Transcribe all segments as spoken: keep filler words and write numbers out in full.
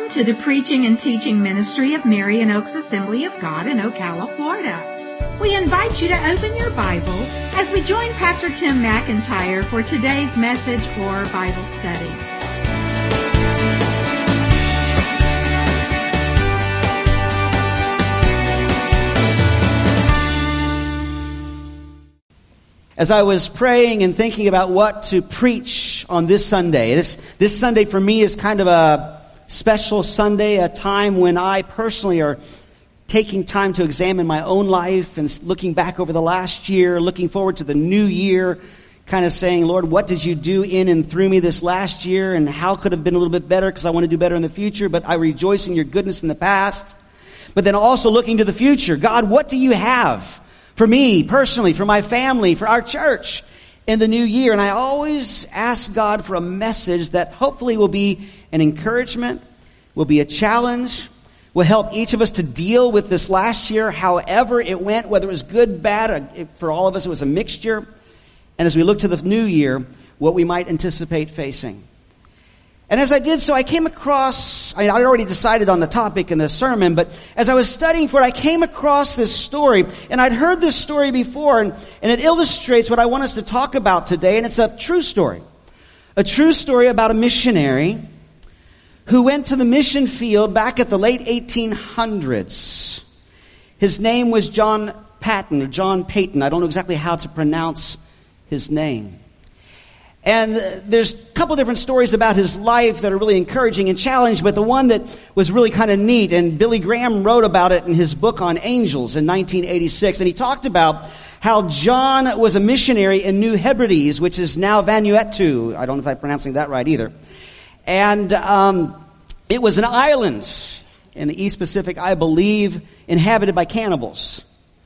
Welcome to the preaching and teaching ministry of Marion Oaks Assembly of God in Ocala, Florida. We invite you to open your Bible as we join Pastor Tim McIntyre for today's message or Bible study. As I was praying and thinking about what to preach on this Sunday, this this Sunday for me is kind of a special Sunday, a time when I personally are taking time to examine my own life and looking back over the last year, looking forward to the new year, kind of saying, Lord, what did you do in and through me this last year, and how could have been a little bit better because I want to do better in the future, but I rejoice in your goodness in the past. But then also looking to the future. God, what do you have for me personally, for my family, for our church in the new year? And I always ask God for a message that hopefully will be an encouragement, will be a challenge, will help each of us to deal with this last year, however it went, whether it was good, bad. For all of us, it was a mixture. And as we look to the new year, what we might anticipate facing. And as I did so, I came across, I mean, I already decided on the topic in the sermon, but as I was studying for it, I came across this story, and I'd heard this story before, and, and it illustrates what I want us to talk about today, and it's a true story. A true story about a missionary who went to the mission field back at the late eighteen hundreds. His name was John Paton, or John Paton. I don't know exactly how to pronounce his name. And there's a couple different stories about his life that are really encouraging and challenging, but the one that was really kind of neat, and Billy Graham wrote about it in his book on angels in nineteen eighty-six, and he talked about how John was a missionary in New Hebrides, which is now Vanuatu. I don't know if I'm pronouncing that right either. And um, it was an island in the East Pacific, I believe, inhabited by cannibals.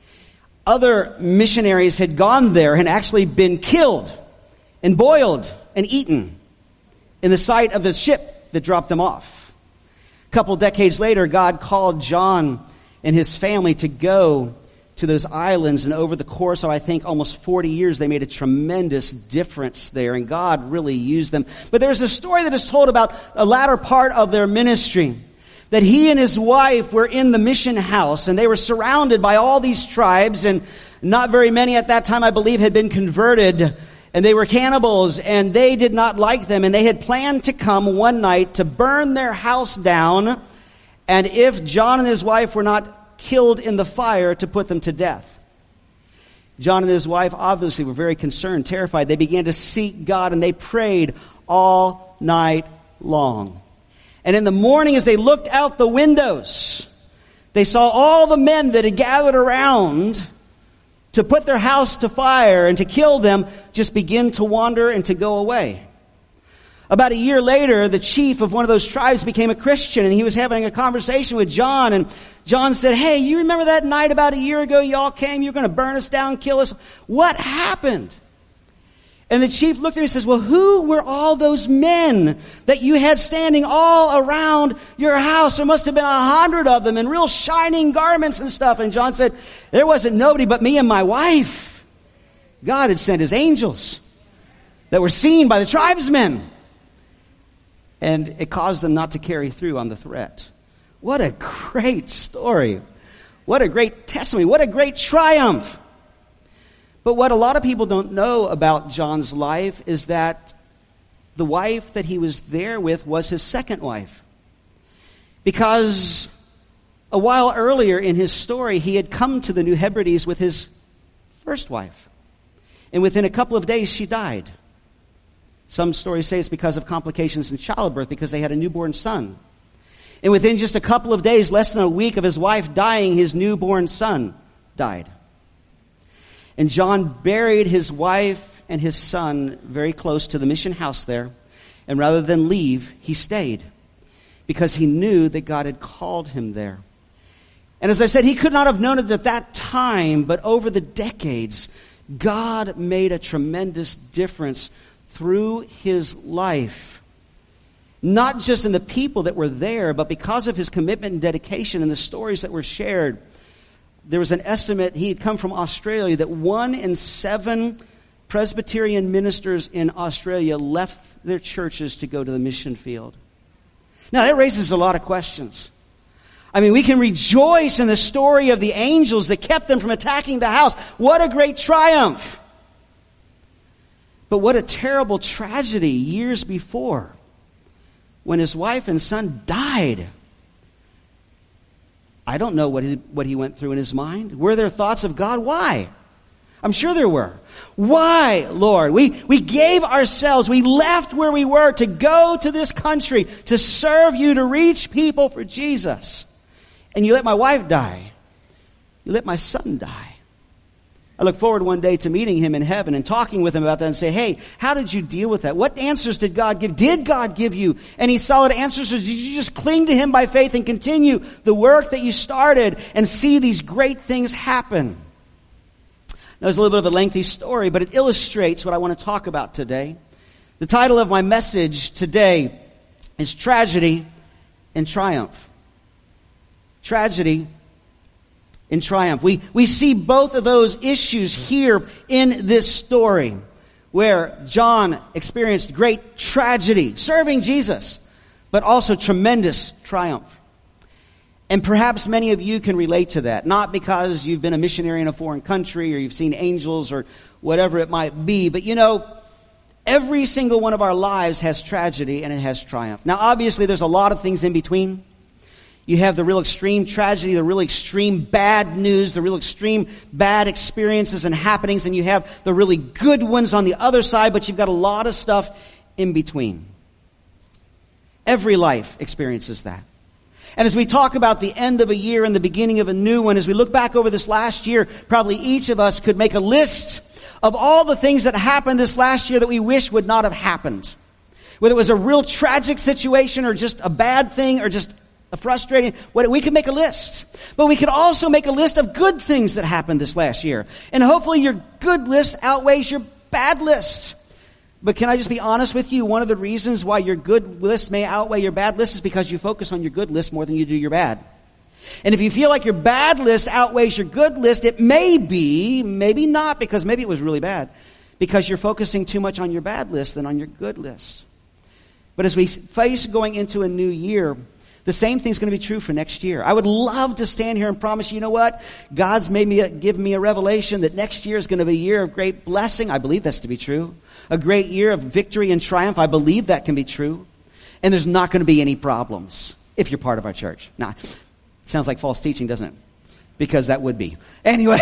Other missionaries had gone there and actually been killed and boiled and eaten in the sight of the ship that dropped them off. A couple decades later, God called John and his family to go to those islands, and over the course of, I think, almost forty years, they made a tremendous difference there, and God really used them. But there's a story that is told about a latter part of their ministry, that he and his wife were in the mission house, and they were surrounded by all these tribes, and not very many at that time, I believe, had been converted. And they were cannibals, and they did not like them. And they had planned to come one night to burn their house down, and if John and his wife were not killed in the fire, to put them to death. John and his wife obviously were very concerned, terrified. They began to seek God, and they prayed all night long. And in the morning, as they looked out the windows, they saw all the men that had gathered around to put their house to fire and to kill them just begin to wander and to go away. About a year later, the chief of one of those tribes became a Christian, and he was having a conversation with John, and John said, hey, you remember that night about a year ago y'all came, you were going to burn us down, kill us? What happened? And the chief looked at him and says, well, who were all those men that you had standing all around your house? There must have been a hundred of them in real shining garments and stuff. And John said, there wasn't nobody but me and my wife. God had sent his angels that were seen by the tribesmen. And it caused them not to carry through on the threat. What a great story. What a great testimony. What a great triumph. But what a lot of people don't know about John's life is that the wife that he was there with was his second wife. Because a while earlier in his story, he had come to the New Hebrides with his first wife. And within a couple of days, she died. Some stories say it's because of complications in childbirth, because they had a newborn son. And within just a couple of days, less than a week of his wife dying, his newborn son died. And John buried his wife and his son very close to the mission house there. And rather than leave, he stayed, because he knew that God had called him there. And as I said, he could not have known it at that time, but over the decades, God made a tremendous difference through his life. Not just in the people that were there, but because of his commitment and dedication and the stories that were shared. There was an estimate, he had come from Australia, that one in seven Presbyterian ministers in Australia left their churches to go to the mission field. Now, that raises a lot of questions. I mean, we can rejoice in the story of the angels that kept them from attacking the house. What a great triumph. But what a terrible tragedy years before when his wife and son died. I don't know what he, what he went through in his mind. Were there thoughts of God? Why? I'm sure there were. Why, Lord? We, we gave ourselves, we left where we were to go to this country, to serve you, to reach people for Jesus. And you let my wife die. You let my son die. I look forward one day to meeting him in heaven and talking with him about that and say, hey, how did you deal with that? What answers did God give? Did God give you any solid answers, or did you just cling to him by faith and continue the work that you started and see these great things happen? Now, it's a little bit of a lengthy story, but it illustrates what I want to talk about today. The title of my message today is Tragedy and Triumph. Tragedy and triumph. We, we see both of those issues here in this story, where John experienced great tragedy serving Jesus, but also tremendous triumph. And perhaps many of you can relate to that, not because you've been a missionary in a foreign country or you've seen angels or whatever it might be, but you know, every single one of our lives has tragedy and it has triumph. Now, obviously, there's a lot of things in between. You have the real extreme tragedy, the real extreme bad news, the real extreme bad experiences and happenings, and you have the really good ones on the other side, but you've got a lot of stuff in between. Every life experiences that. And as we talk about the end of a year and the beginning of a new one, as we look back over this last year, probably each of us could make a list of all the things that happened this last year that we wish would not have happened. Whether it was a real tragic situation or just a bad thing or just a frustrating, we could make a list. But we could also make a list of good things that happened this last year. And hopefully your good list outweighs your bad list. But can I just be honest with you? One of the reasons why your good list may outweigh your bad list is because you focus on your good list more than you do your bad. And if you feel like your bad list outweighs your good list, it may be, maybe not, because maybe it was really bad, because you're focusing too much on your bad list than on your good list. But as we face going into a new year, the same thing's going to be true for next year. I would love to stand here and promise you, you know what? God's made me, give me a revelation that next year is going to be a year of great blessing. I believe that's to be true. A great year of victory and triumph. I believe that can be true. And there's not going to be any problems if you're part of our church. Nah, it sounds like false teaching, doesn't it? Because that would be. Anyway,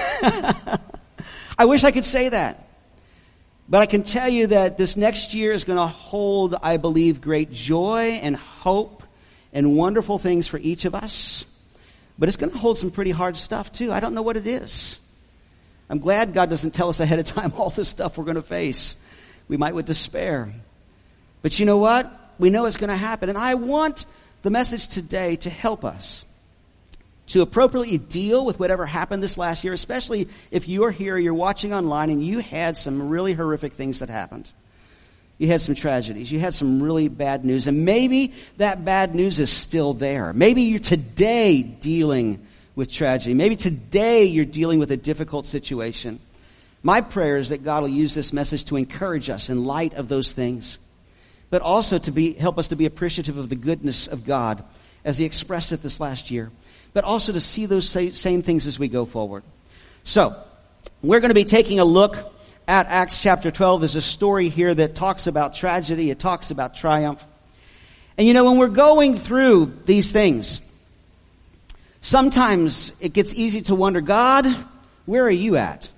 I wish I could say that. But I can tell you that this next year is going to hold, I believe, great joy and hope and wonderful things for each of us. But it's going to hold some pretty hard stuff too. I don't know what it is. I'm glad God doesn't tell us ahead of time all this stuff we're going to face. We might with despair. But you know what? We know it's going to happen. And I want the message today to help us to appropriately deal with whatever happened this last year, especially if you're here, you're watching online, and you had some really horrific things that happened. You had some tragedies. You had some really bad news. And maybe that bad news is still there. Maybe you're today dealing with tragedy. Maybe today you're dealing with a difficult situation. My prayer is that God will use this message to encourage us in light of those things, but also to be help us to be appreciative of the goodness of God as He expressed it this last year, but also to see those same things as we go forward. So, we're going to be taking a look at Acts chapter twelve. There's a story here that talks about tragedy. It talks about triumph. And you know, when we're going through these things, sometimes it gets easy to wonder, God, where are you at?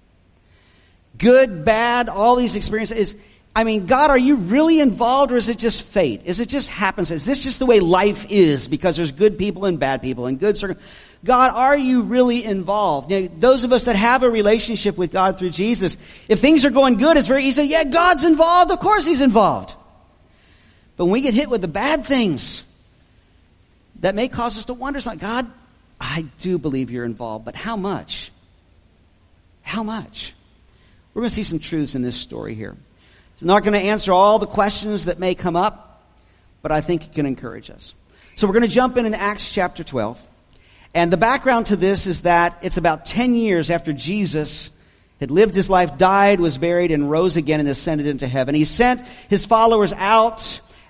Good, bad, all these experiences. I mean, God, are you really involved, or is it just fate? Is it just happens? Is this just the way life is because there's good people and bad people and good circumstances? God, are you really involved? You know, those of us that have a relationship with God through Jesus, if things are going good, it's very easy to say, yeah, God's involved. Of course He's involved. But when we get hit with the bad things, that may cause us to wonder, it's like, God, I do believe you're involved, but how much? How much? We're going to see some truths in this story here. It's not going to answer all the questions that may come up, but I think it can encourage us. So we're going to jump in in Acts chapter twelve. And the background to this is that it's about ten years after Jesus had lived his life, died, was buried, and rose again and ascended into heaven. He sent his followers out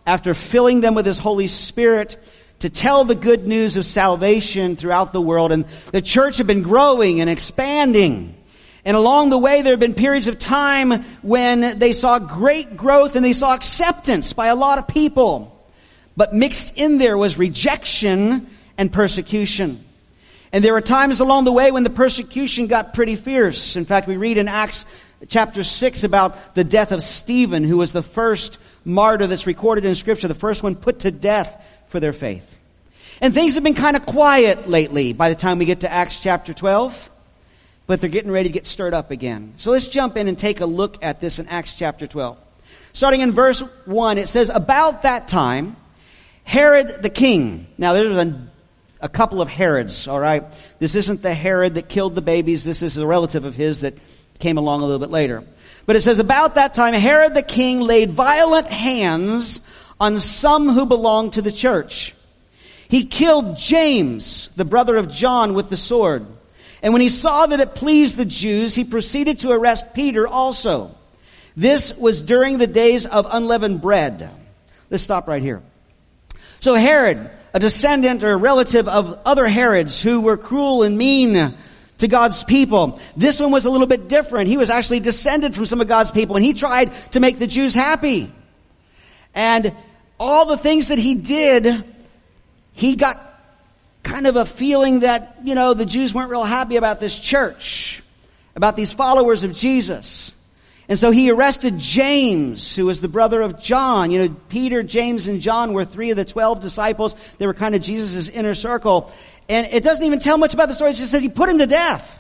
after filling them with his Holy Spirit, to tell the good news of salvation throughout the world. And the church had been growing and expanding. And along the way, there have been periods of time when they saw great growth and they saw acceptance by a lot of people. But mixed in there was rejection and persecution. And there were times along the way when the persecution got pretty fierce. In fact, we read in Acts chapter six about the death of Stephen, who was the first martyr that's recorded in Scripture, the first one put to death for their faith. And things have been kind of quiet lately by the time we get to Acts chapter twelve. But they're getting ready to get stirred up again. So let's jump in and take a look at this in Acts chapter twelve. Starting in verse one, it says, about that time, Herod the king. Now there's a, a couple of Herods, all right? This isn't the Herod that killed the babies. This is a relative of his that came along a little bit later. But it says, about that time, Herod the king laid violent hands on some who belonged to the church. He killed James, the brother of John, with the sword. And when he saw that it pleased the Jews, he proceeded to arrest Peter also. This was during the days of unleavened bread. Let's stop right here. So Herod, a descendant or relative of other Herods who were cruel and mean to God's people. This one was a little bit different. He was actually descended from some of God's people, and he tried to make the Jews happy. And all the things that he did, he got kind of a feeling that, you know, the Jews weren't real happy about this church, about these followers of Jesus. And so he arrested James, who was the brother of John. You know, Peter, James, and John were three of the twelve disciples. They were kind of Jesus' inner circle. And it doesn't even tell much about the story. It just says he put him to death.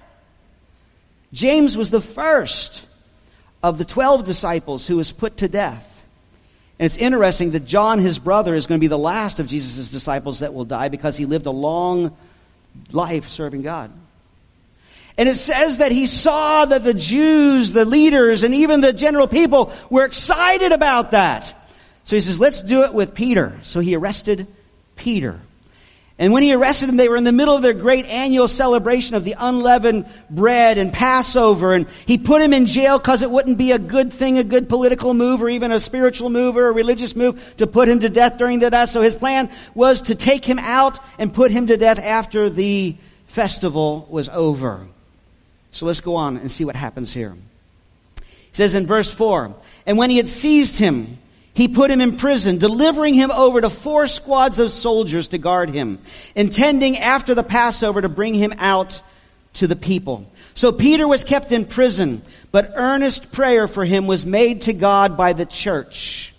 James was the first of the twelve disciples who was put to death. And it's interesting that John, his brother, is going to be the last of Jesus' disciples that will die because he lived a long life serving God. And it says that he saw that the Jews, the leaders, and even the general people were excited about that. So he says, let's do it with Peter. So he arrested Peter. And when he arrested him, they were in the middle of their great annual celebration of the unleavened bread and Passover. And he put him in jail because it wouldn't be a good thing, a good political move or even a spiritual move or a religious move to put him to death during the death. So his plan was to take him out and put him to death after the festival was over. So let's go on and see what happens here. It says in verse four, and when he had seized him, he put him in prison, delivering him over to four squads of soldiers to guard him, intending after the Passover to bring him out to the people. So Peter was kept in prison, but earnest prayer for him was made to God by the church.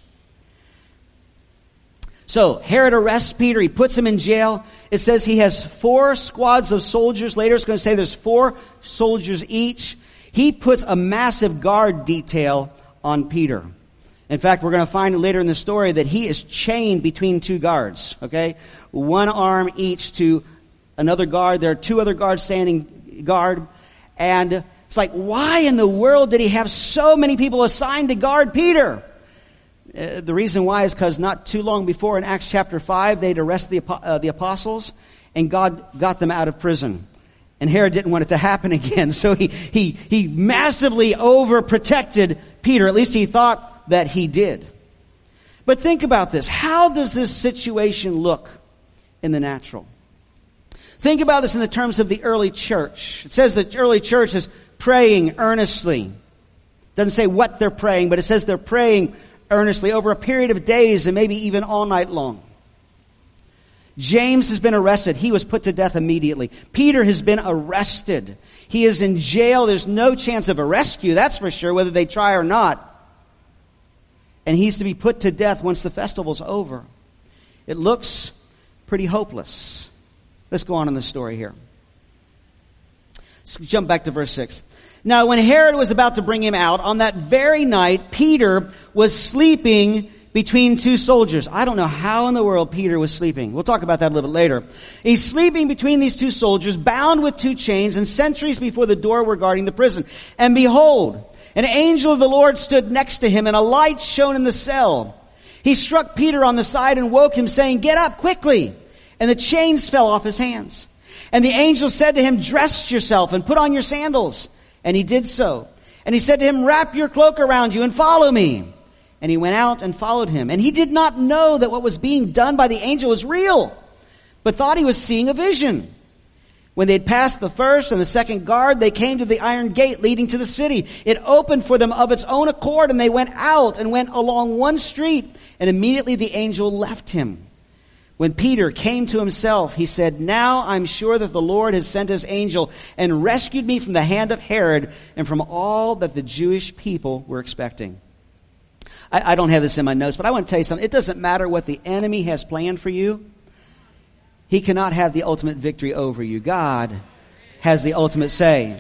So Herod arrests Peter. He puts him in jail. It says he has four squads of soldiers. Later it's going to say there's four soldiers each. He puts a massive guard detail on Peter. In fact, we're going to find later in the story that he is chained between two guards, okay? One arm each to another guard. There are two other guards standing guard. And it's like, why in the world did he have so many people assigned to guard Peter? Uh, the reason why is because not too long before in Acts chapter five, they'd arrested the, uh, the apostles, and God got them out of prison. And Herod didn't want it to happen again. So he, he, he massively overprotected Peter. At least he thought that he did. But think about this. How does this situation look in the natural? Think about this in the terms of the early church. It says the early church is praying earnestly. It doesn't say what they're praying, but it says they're praying earnestly over a period of days and maybe even all night long. James has been arrested. He was put to death immediately. Peter has been arrested. He is in jail. There's no chance of a rescue, that's for sure, whether they try or not. And he's to be put to death once the festival's over. It looks pretty hopeless. Let's go on in the story here. Let's jump back to verse six. Now, when Herod was about to bring him out, on that very night, Peter was sleeping between two soldiers. I don't know how in the world Peter was sleeping. We'll talk about that a little bit later. He's sleeping between these two soldiers, bound with two chains, and sentries before the door were guarding the prison. And behold, an angel of the Lord stood next to him, and a light shone in the cell. He struck Peter on the side and woke him, saying, "Get up quickly." And the chains fell off his hands. And the angel said to him, "Dress yourself and put on your sandals." And he did so. And he said to him, "Wrap your cloak around you and follow me." And he went out and followed him. And he did not know that what was being done by the angel was real, but thought he was seeing a vision. When they had passed the first and the second guard, they came to the iron gate leading to the city. It opened for them of its own accord, and they went out and went along one street, and immediately the angel left him. When Peter came to himself, he said, "Now I'm sure that the Lord has sent his angel and rescued me from the hand of Herod and from all that the Jewish people were expecting." I, I don't have this in my notes, but I want to tell you something. It doesn't matter what the enemy has planned for you. He cannot have the ultimate victory over you. God has the ultimate say.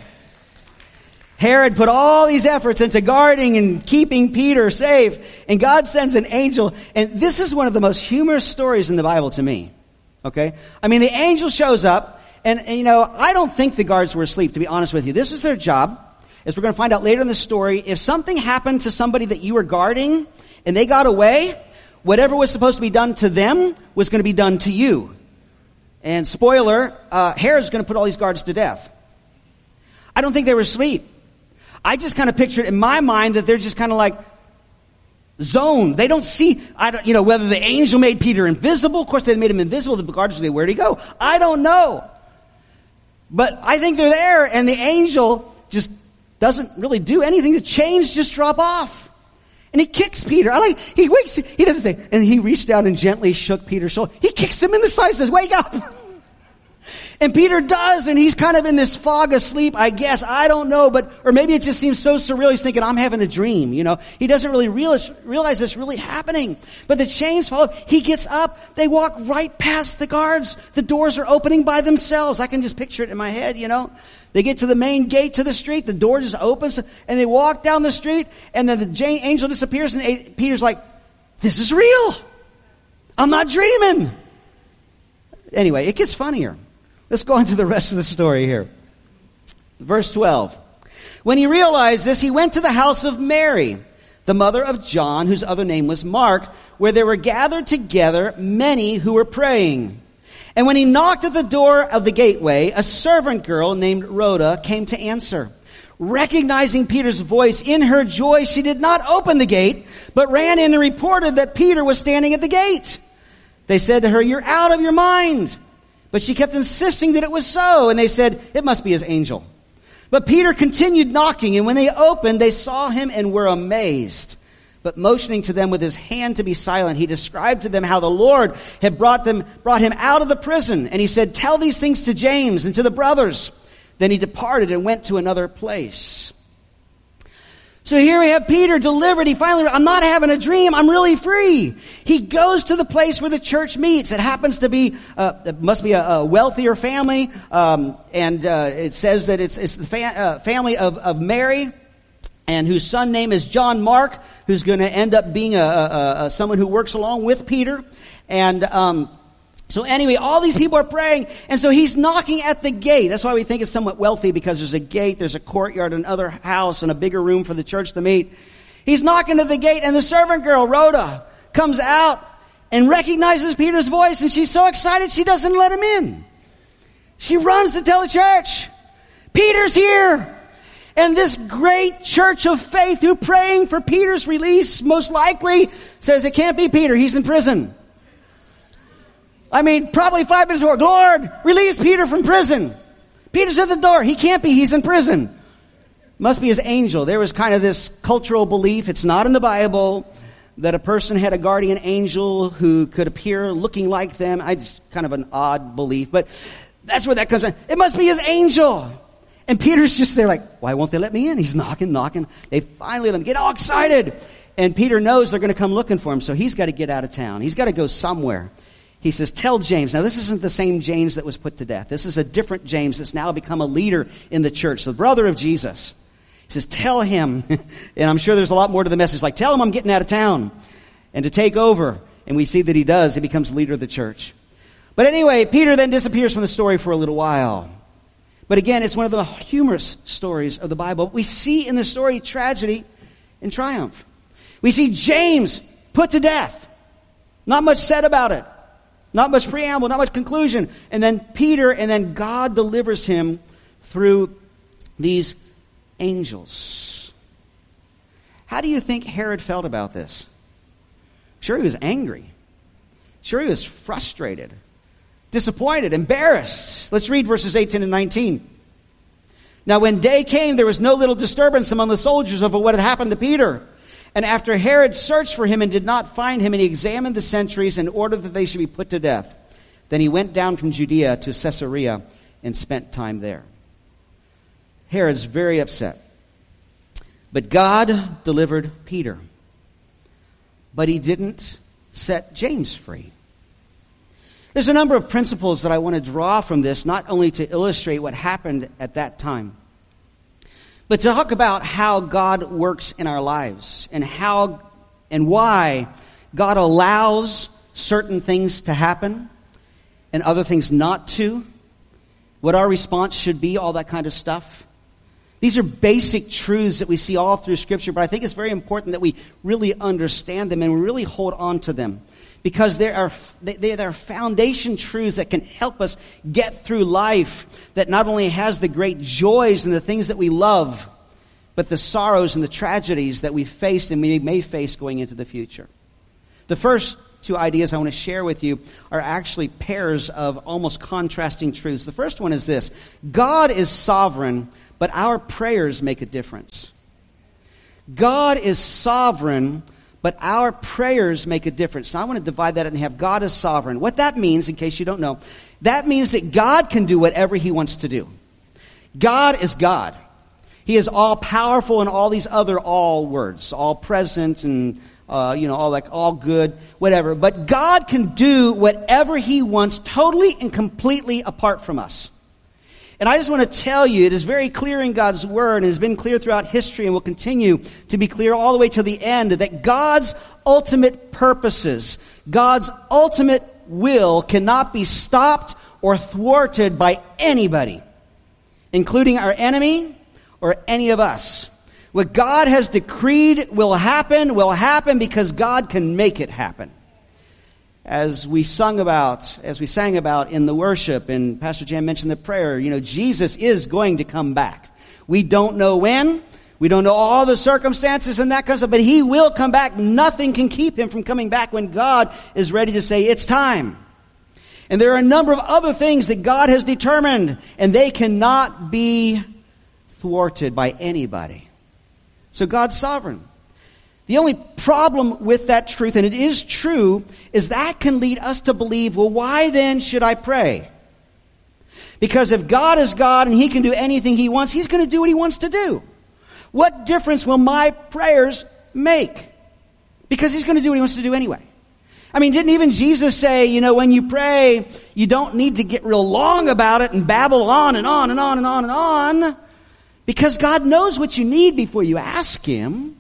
Herod put all these efforts into guarding and keeping Peter safe, and God sends an angel. And this is one of the most humorous stories in the Bible to me. Okay? I mean, the angel shows up, and, and you know, I don't think the guards were asleep, to be honest with you. This was their job. As we're going to find out later in the story, if something happened to somebody that you were guarding and they got away, whatever was supposed to be done to them was going to be done to you. And spoiler, uh, Herod's going to put all these guards to death. I don't think they were asleep. I just kind of pictured in my mind that they're just kind of like zoned. They don't see, I don't, you know, whether the angel made Peter invisible. Of course, they made him invisible. The guards would say, "Where'd he go?" I don't know. But I think they're there, and the angel just doesn't really do anything. The chains just drop off. And he kicks Peter. I like, he wakes, he doesn't say, and he reached down and gently shook Peter's shoulder. He kicks him in the side and says, "Wake up." And Peter does, and he's kind of in this fog of sleep, I guess. I don't know, but, or maybe it just seems so surreal. He's thinking, I'm having a dream, you know. He doesn't really realize, realize this really happening. But the chains fall. He gets up. They walk right past the guards. The doors are opening by themselves. I can just picture it in my head, you know. They get to the main gate to the street. The door just opens, and they walk down the street, and then the angel disappears, and Peter's like, "This is real. I'm not dreaming." Anyway, it gets funnier. Let's go on to the rest of the story here. Verse twelve. When he realized this, he went to the house of Mary, the mother of John, whose other name was Mark, where there were gathered together many who were praying. And when he knocked at the door of the gateway, a servant girl named Rhoda came to answer. Recognizing Peter's voice, in her joy, she did not open the gate, but ran in and reported that Peter was standing at the gate. They said to her, "You're out of your mind." But she kept insisting that it was so, and they said, "It must be his angel." But Peter continued knocking, and when they opened, they saw him and were amazed. But motioning to them with his hand to be silent, he described to them how the Lord had brought them, brought him out of the prison. And he said, "Tell these things to James and to the brothers." Then he departed and went to another place. So here we have Peter delivered. He finally, I'm not having a dream. I'm really free. He goes to the place where the church meets. It happens to be, uh, it must be a, a wealthier family. Um, and, uh, it says that it's, it's the fa- uh, family of, of Mary, and whose son name is John Mark, who's going to end up being a, a, a someone who works along with Peter. And, um, So anyway, all these people are praying, and so he's knocking at the gate. That's why we think it's somewhat wealthy, because there's a gate, there's a courtyard, another house, and a bigger room for the church to meet. He's knocking at the gate, and the servant girl, Rhoda, comes out and recognizes Peter's voice, and she's so excited she doesn't let him in. She runs to tell the church, "Peter's here!" And this great church of faith who praying for Peter's release most likely says, "It can't be Peter, he's in prison." I mean, probably five minutes before, "Lord, release Peter from prison. Peter's at the door. He can't be. He's in prison." Must be his angel. There was kind of this cultural belief, it's not in the Bible, that a person had a guardian angel who could appear looking like them. I just kind of an odd belief, but that's where that comes from. It must be his angel. And Peter's just there like, "Why won't they let me in?" He's knocking, knocking. They finally let him get all excited. And Peter knows they're going to come looking for him, so he's got to get out of town. He's got to go somewhere. He says, "Tell James." Now, this isn't the same James that was put to death. This is a different James that's now become a leader in the church, the brother of Jesus. He says, "Tell him," and I'm sure there's a lot more to the message, like, "Tell him I'm getting out of town and to take over." And we see that he does. He becomes leader of the church. But anyway, Peter then disappears from the story for a little while. But again, it's one of the humorous stories of the Bible. We see in the story tragedy and triumph. We see James put to death. Not much said about it. Not much preamble, not much conclusion. And then Peter, and then God delivers him through these angels. How do you think Herod felt about this? Sure, he was angry. Sure, he was frustrated, disappointed, embarrassed. Let's read verses eighteen and nineteen. Now when day came, there was no little disturbance among the soldiers over what had happened to Peter. And after Herod searched for him and did not find him, and he examined the sentries and ordered that they should be put to death. Then he went down from Judea to Caesarea and spent time there. Herod's very upset. But God delivered Peter. But he didn't set James free. There's a number of principles that I want to draw from this, not only to illustrate what happened at that time, but to talk about how God works in our lives and how and why God allows certain things to happen and other things not to, what our response should be, all that kind of stuff. These are basic truths that we see all through Scripture, but I think it's very important that we really understand them and we really hold on to them, because they are they are foundation truths that can help us get through life, that not only has the great joys and the things that we love, but the sorrows and the tragedies that we faced and we may face going into the future. The first two ideas I want to share with you are actually pairs of almost contrasting truths. The first one is this: God is sovereign, but our prayers make a difference. God is sovereign, but our prayers make a difference. Now I want to divide that and have God is sovereign. What that means, in case you don't know, that means that God can do whatever He wants to do. God is God. He is all powerful and all these other all words, all present and uh, you know, all like all good, whatever. But God can do whatever He wants, totally and completely apart from us. And I just want to tell you, it is very clear in God's Word, and has been clear throughout history and will continue to be clear all the way to the end, that God's ultimate purposes, God's ultimate will cannot be stopped or thwarted by anybody, including our enemy or any of us. What God has decreed will happen, will happen because God can make it happen. As we sung about, as we sang about in the worship, and Pastor Jan mentioned the prayer, you know, Jesus is going to come back. We don't know when, we don't know all the circumstances and that kind of stuff, but He will come back. Nothing can keep Him from coming back when God is ready to say it's time. And there are a number of other things that God has determined, and they cannot be thwarted by anybody. So God's sovereign. The only problem with that truth, and it is true, is that can lead us to believe, well, why then should I pray? Because if God is God and He can do anything He wants, He's going to do what He wants to do. What difference will my prayers make? Because He's going to do what He wants to do anyway. I mean, didn't even Jesus say, you know, when you pray, you don't need to get real long about it and babble on and on and on and on and on, because God knows what you need before you ask Him.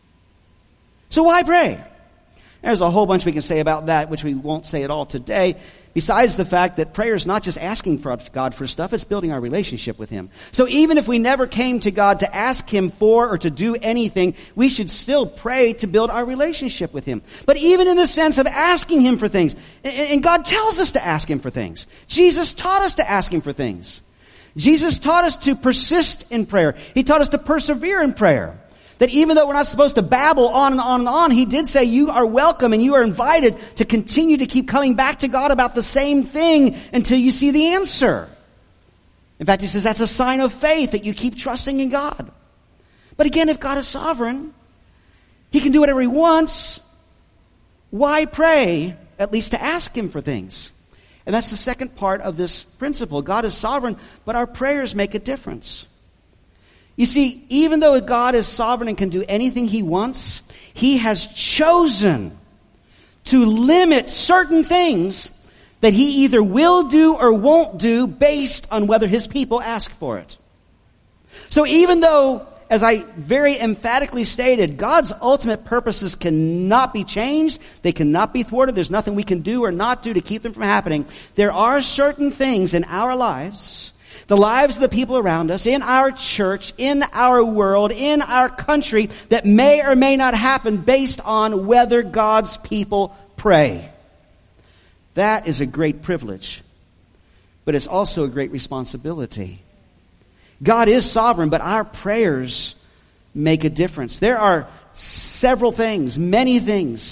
So why pray? There's a whole bunch we can say about that, which we won't say at all today, besides the fact that prayer is not just asking for God for stuff, it's building our relationship with Him. So even if we never came to God to ask Him for or to do anything, we should still pray to build our relationship with Him. But even in the sense of asking Him for things, and God tells us to ask Him for things. Jesus taught us to ask Him for things. Jesus taught us to persist in prayer. He taught us to persevere in prayer. That even though we're not supposed to babble on and on and on, He did say you are welcome and you are invited to continue to keep coming back to God about the same thing until you see the answer. In fact, He says that's a sign of faith, that you keep trusting in God. But again, if God is sovereign, He can do whatever He wants. Why pray, at least to ask Him for things? And that's the second part of this principle. God is sovereign, but our prayers make a difference. You see, even though God is sovereign and can do anything He wants, He has chosen to limit certain things that He either will do or won't do based on whether His people ask for it. So even though, as I very emphatically stated, God's ultimate purposes cannot be changed, they cannot be thwarted, there's nothing we can do or not do to keep them from happening, there are certain things in our lives, the lives of the people around us, in our church, in our world, in our country, that may or may not happen based on whether God's people pray. That is a great privilege, but it's also a great responsibility. God is sovereign, but our prayers make a difference. There are several things, many things,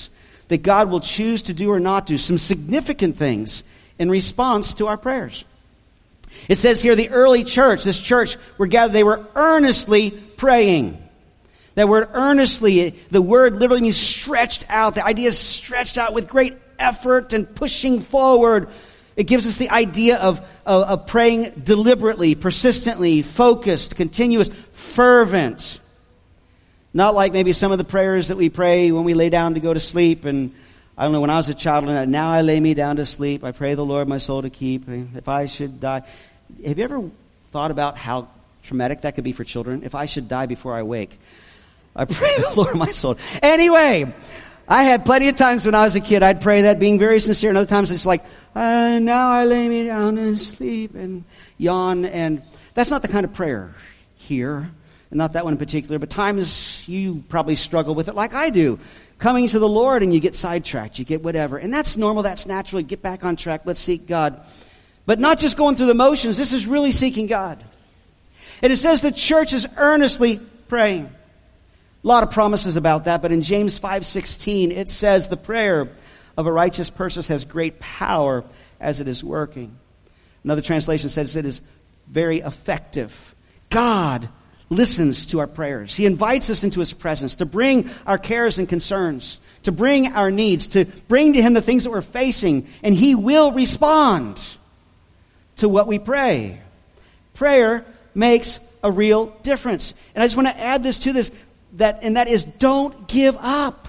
that God will choose to do or not do, some significant things in response to our prayers. It says here, the early church, this church were gathered, they were earnestly praying. That word earnestly, the word literally means stretched out. The idea is stretched out with great effort and pushing forward. It gives us the idea of, of, of praying deliberately, persistently, focused, continuous, fervent. Not like maybe some of the prayers that we pray when we lay down to go to sleep. And I don't know, when I was a child, now I lay me down to sleep. I pray the Lord my soul to keep. If I should die. Have you ever thought about how traumatic that could be for children? If I should die before I wake, I pray the Lord my soul. Anyway, I had plenty of times when I was a kid, I'd pray that being very sincere. And other times it's like, uh, now I lay me down and sleep and yawn. And that's not the kind of prayer here. And not that one in particular. But times you probably struggle with it like I do. Coming to the Lord and you get sidetracked. You get whatever. And that's normal. That's natural. Get back on track. Let's seek God. But not just going through the motions. This is really seeking God. And it says the church is earnestly praying. A lot of promises about that, but in James five sixteen, it says the prayer of a righteous person has great power as it is working. Another translation says it is very effective. God listens to our prayers. He invites us into His presence to bring our cares and concerns, to bring our needs, to bring to Him the things that we're facing, and He will respond to what we pray. Prayer makes a real difference. And I just want to add this to this. That, and that is, don't give up.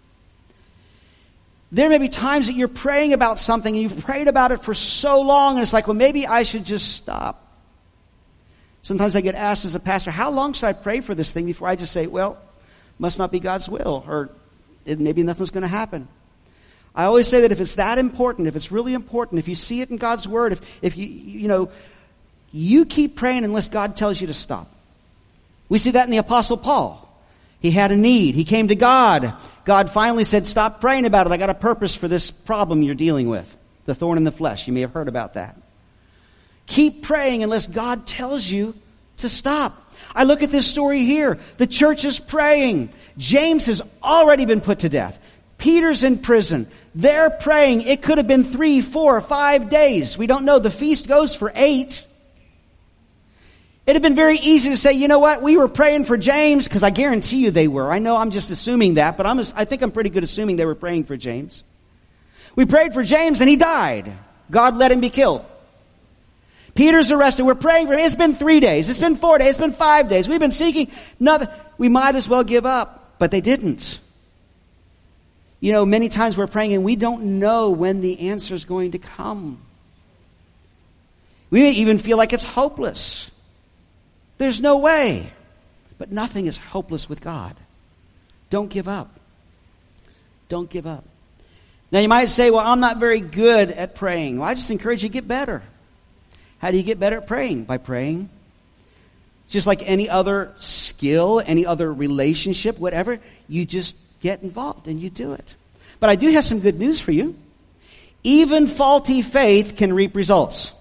There may be times that you're praying about something and you've prayed about it for so long and it's like, well, maybe I should just stop. Sometimes I get asked as a pastor, how long should I pray for this thing before I just say, well, must not be God's will, or it, maybe nothing's going to happen. I always say that if it's that important, if it's really important, if you see it in God's Word, if, if you, you know, you keep praying unless God tells you to stop. We see that in the Apostle Paul. He had a need. He came to God. God finally said, stop praying about it. I got a purpose for this problem you're dealing with. The thorn in the flesh. You may have heard about that. Keep praying unless God tells you to stop. I look at this story here. The church is praying. James has already been put to death. Peter's in prison. They're praying. It could have been three, four, five days. We don't know. The feast goes for eight. It'd have been very easy to say, you know what, we were praying for James, because I guarantee you they were. I know I'm just assuming that, but I'm, I think I'm pretty good assuming they were praying for James. We prayed for James and he died. God let him be killed. Peter's arrested. We're praying for him. It's been three days. It's been four days. It's been five days. We've been seeking nothing. We might as well give up. But they didn't. You know, many times we're praying and we don't know when the answer is going to come. We may even feel like it's hopeless. There's no way. But nothing is hopeless with God. Don't give up. Don't give up. Now you might say, well, I'm not very good at praying. Well, I just encourage you to get better. How do you get better at praying? By praying. Just like any other skill, any other relationship, whatever, you just get involved and you do it. But I do have some good news for you. Even faulty faith can reap results.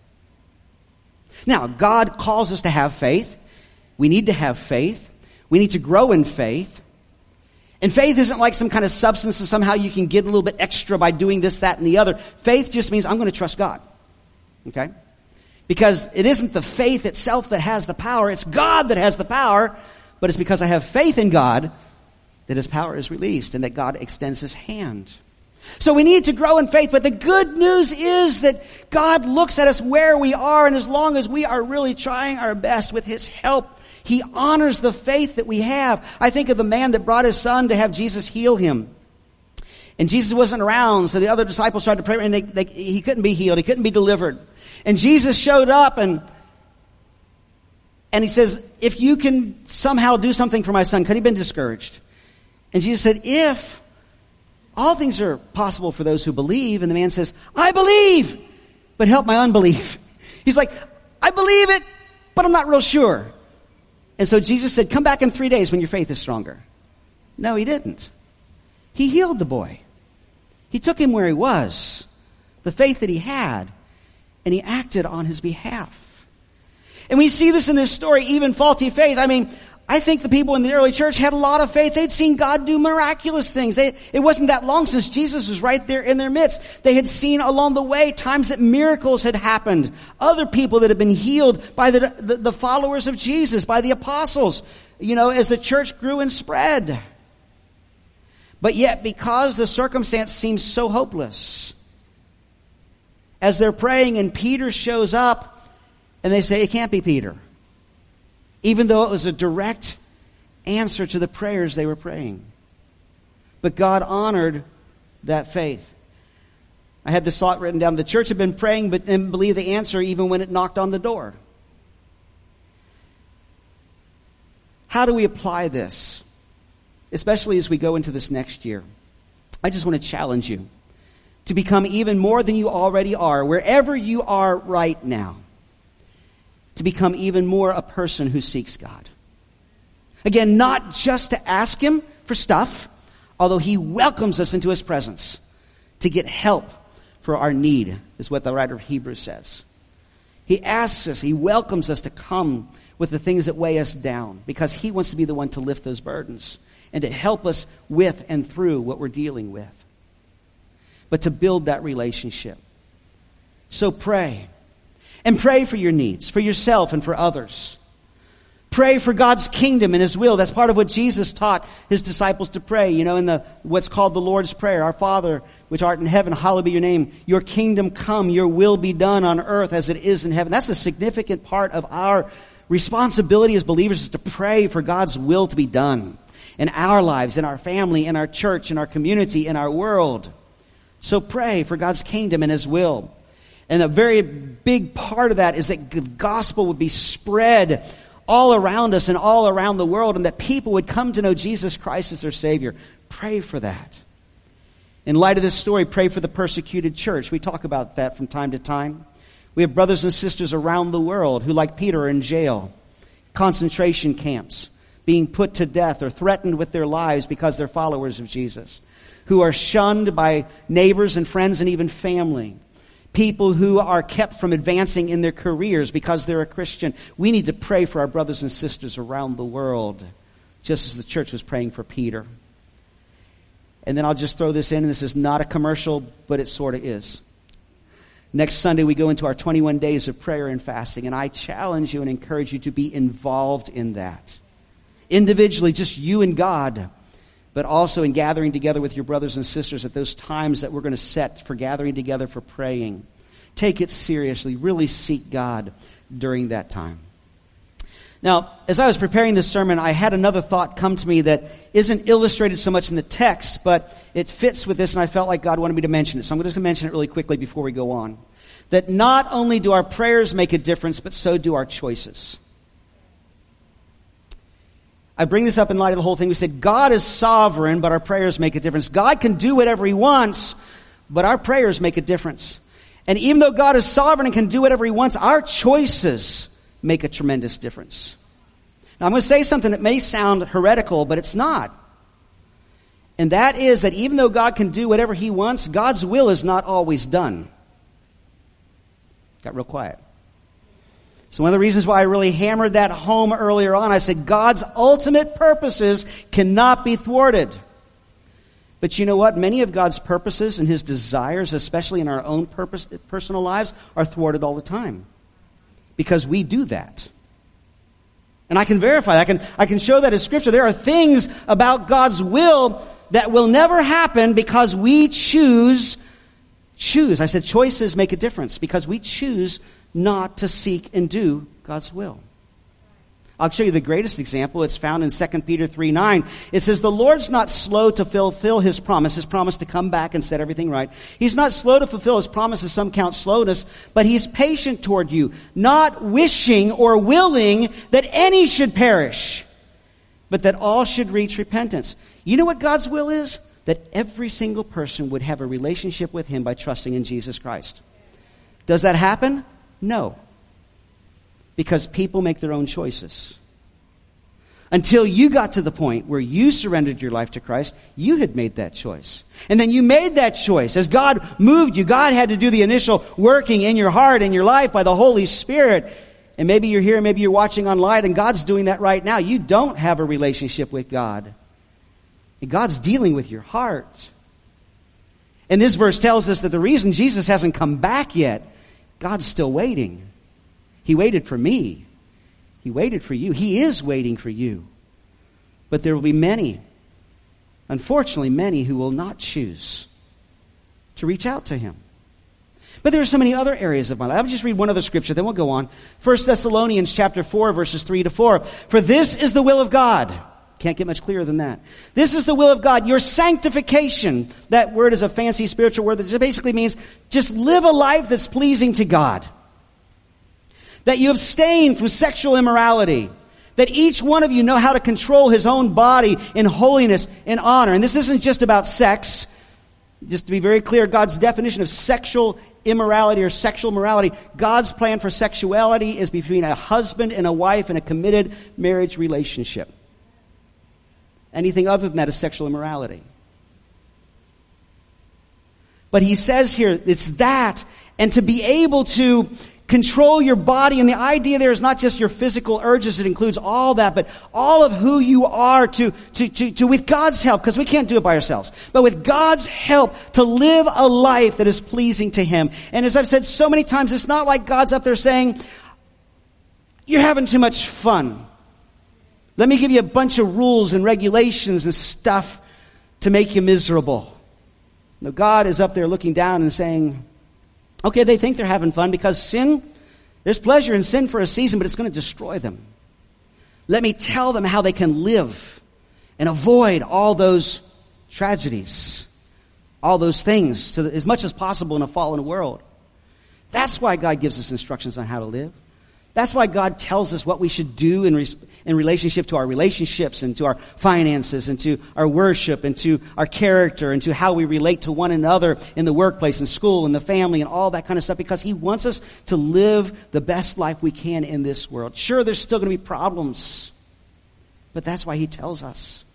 Now, God calls us to have faith. We need to have faith. We need to grow in faith. And faith isn't like some kind of substance that somehow you can get a little bit extra by doing this, that, and the other. Faith just means I'm going to trust God. Okay? Because it isn't the faith itself that has the power. It's God that has the power. But it's because I have faith in God that His power is released and that God extends His hand. So we need to grow in faith, but the good news is that God looks at us where we are, and as long as we are really trying our best with His help, He honors the faith that we have. I think of the man that brought his son to have Jesus heal him. And Jesus wasn't around, so the other disciples tried to pray, and they, they, he couldn't be healed. He couldn't be delivered. And Jesus showed up, and and He says, if you can somehow do something for my son, could he have been discouraged? And Jesus said, if all things are possible for those who believe. And the man says, I believe, but help my unbelief. He's like, I believe it, but I'm not real sure. And so Jesus said, come back in three days when your faith is stronger. No, He didn't. He healed the boy. He took him where he was, the faith that he had, and He acted on his behalf. And we see this in this story, even faulty faith. I mean, I think the people in the early church had a lot of faith. They'd seen God do miraculous things. They, it wasn't that long since Jesus was right there in their midst. They had seen along the way times that miracles had happened. Other people that had been healed by the, the, the followers of Jesus, by the apostles, you know, as the church grew and spread. But yet, because the circumstance seems so hopeless, as they're praying and Peter shows up and they say, it can't be Peter. Even though it was a direct answer to the prayers they were praying. But God honored that faith. I had this thought written down. The church had been praying but didn't believe the answer even when it knocked on the door. How do we apply this? Especially as we go into this next year. I just want to challenge you to become even more than you already are, wherever you are right now. To become even more a person who seeks God. Again, not just to ask Him for stuff, although He welcomes us into His presence to get help for our need, is what the writer of Hebrews says. He asks us, He welcomes us to come with the things that weigh us down, because He wants to be the one to lift those burdens and to help us with and through what we're dealing with. But to build that relationship. So pray. And pray for your needs, for yourself and for others. Pray for God's kingdom and His will. That's part of what Jesus taught His disciples to pray. You know, in the what's called the Lord's Prayer. Our Father, which art in heaven, hallowed be your name. Your kingdom come, your will be done on earth as it is in heaven. That's a significant part of our responsibility as believers, is to pray for God's will to be done in our lives, in our family, in our church, in our community, in our world. So pray for God's kingdom and His will. And a very big part of that is that the gospel would be spread all around us and all around the world, and that people would come to know Jesus Christ as their Savior. Pray for that. In light of this story, pray for the persecuted church. We talk about that from time to time. We have brothers and sisters around the world who, like Peter, are in jail, concentration camps, being put to death or threatened with their lives because they're followers of Jesus, who are shunned by neighbors and friends and even family. People who are kept from advancing in their careers because they're a Christian. We need to pray for our brothers and sisters around the world, just as the church was praying for Peter. And then I'll just throw this in, and this is not a commercial, but it sort of is. Next Sunday, we go into our twenty-one days of prayer and fasting, and I challenge you and encourage you to be involved in that. Individually, just you and God, but also in gathering together with your brothers and sisters at those times that we're going to set for gathering together for praying. Take it seriously. Really seek God during that time. Now, as I was preparing this sermon, I had another thought come to me that isn't illustrated so much in the text, but it fits with this, and I felt like God wanted me to mention it. So I'm just going to mention it really quickly before we go on. That not only do our prayers make a difference, but so do our choices. I bring this up in light of the whole thing. We said God is sovereign, but our prayers make a difference. God can do whatever He wants, but our prayers make a difference. And even though God is sovereign and can do whatever He wants, our choices make a tremendous difference. Now I'm going to say something that may sound heretical, but it's not. And that is that even though God can do whatever He wants, God's will is not always done. Got real quiet. So one of the reasons why I really hammered that home earlier on, I said God's ultimate purposes cannot be thwarted. But you know what? Many of God's purposes and His desires, especially in our own purpose, personal lives, are thwarted all the time. Because we do that. And I can verify that. I can, I can show that in Scripture. There are things about God's will that will never happen because we choose, choose. I said choices make a difference because we choose not to seek and do God's will. I'll show you the greatest example. It's found in Second Peter three nine. It says, the Lord's not slow to fulfill His promise, His promise to come back and set everything right. He's not slow to fulfill His promise, as some count slowness, but He's patient toward you, not wishing or willing that any should perish, but that all should reach repentance. You know what God's will is? That every single person would have a relationship with Him by trusting in Jesus Christ. Does that happen? No. Because people make their own choices. Until you got to the point where you surrendered your life to Christ, you had made that choice. And then you made that choice. As God moved you, God had to do the initial working in your heart and your life by the Holy Spirit. And maybe you're here, maybe you're watching online, and God's doing that right now. You don't have a relationship with God. And God's dealing with your heart. And this verse tells us that the reason Jesus hasn't come back yet, God's still waiting. He waited for me. He waited for you. He is waiting for you. But there will be many, unfortunately many, who will not choose to reach out to Him. But there are so many other areas of my life. I'll just read one other scripture, then we'll go on. First Thessalonians chapter four, verses three to four. For this is the will of God. Can't get much clearer than that. This is the will of God, your sanctification. That word is a fancy spiritual word that just basically means just live a life that's pleasing to God. That you abstain from sexual immorality. That each one of you know how to control his own body in holiness and honor. And this isn't just about sex. Just to be very clear, God's definition of sexual immorality or sexual morality, God's plan for sexuality is between a husband and a wife in a committed marriage relationship. Anything other than that is sexual immorality. But he says here, it's that, and to be able to control your body, and the idea there is not just your physical urges, it includes all that, but all of who you are to, to, to, to with God's help, because we can't do it by ourselves, but with God's help to live a life that is pleasing to Him. And as I've said so many times, it's not like God's up there saying, you're having too much fun. Let me give you a bunch of rules and regulations and stuff to make you miserable. No, God is up there looking down and saying, okay, they think they're having fun because sin, there's pleasure in sin for a season, but it's going to destroy them. Let me tell them how they can live and avoid all those tragedies, all those things, to the, as much as possible in a fallen world. That's why God gives us instructions on how to live. That's why God tells us what we should do in, re- in relationship to our relationships and to our finances and to our worship and to our character and to how we relate to one another in the workplace and school and the family and all that kind of stuff, because He wants us to live the best life we can in this world. Sure, there's still going to be problems, but that's why He tells us.